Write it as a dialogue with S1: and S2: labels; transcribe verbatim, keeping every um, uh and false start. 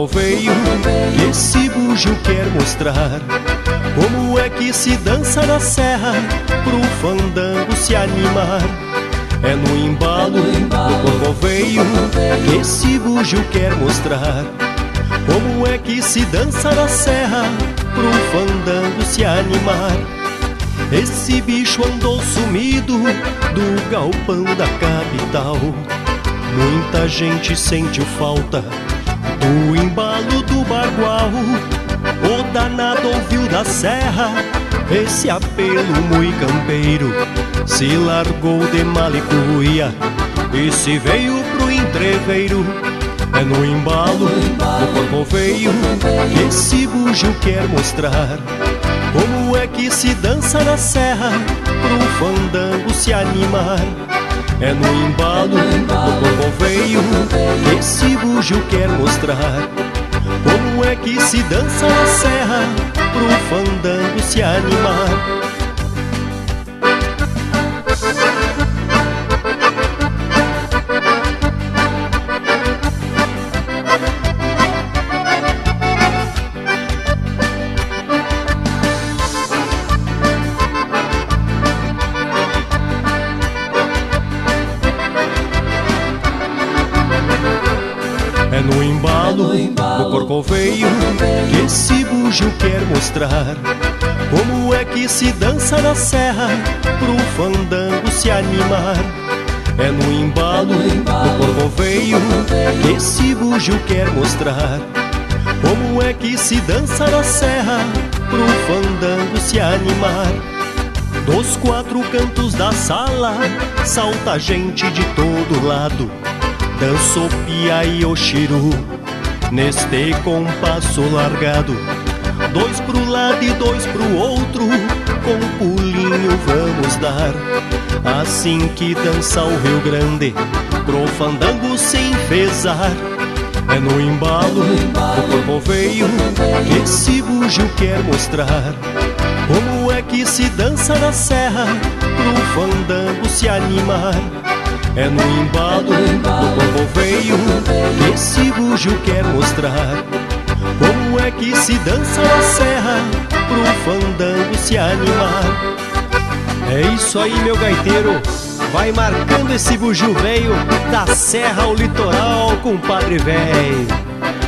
S1: corcoveio que esse bugio quer mostrar como é que se dança na serra pro fandango se animar. É no embalo do corcoveio que esse bugio quer mostrar como é que se dança na serra pro fandango se animar. Esse bicho andou sumido do galpão da capital. Muita gente sentiu falta do embalo do bagual. O danado ouviu da serra esse apelo muito campeiro, se largou de malicuia e se veio pro entreveiro. É no embalo do corcoveio que esse bugio quer mostrar como é que se dança na serra pro fandango se animar. É no embalo do corcoveio que esse bugio quer mostrar como é que se dança na serra pro fandango se animar. É no embalo do corcoveio que esse bugio quer mostrar como é que se dança na serra pro fandango se animar. É no embalo do corcoveio que esse bugio quer mostrar como é que se dança na serra pro fandango se animar. Dos quatro cantos da sala salta gente de todo lado, dançou pia e oxiru neste compasso largado. Dois pro lado e dois pro outro, com pulinho vamos dar. Assim que dança o Rio Grande, pro fandango se enfezar. É no embalo do corcoveio que esse bugio quer mostrar como é que se dança na serra pro fandango se animar. É no embalo do corcoveio que esse bugio quer mostrar como é que se dança na serra pro fandango se animar. É isso aí, meu gaiteiro, vai marcando esse bugio velho da serra ao litoral, compadre véi.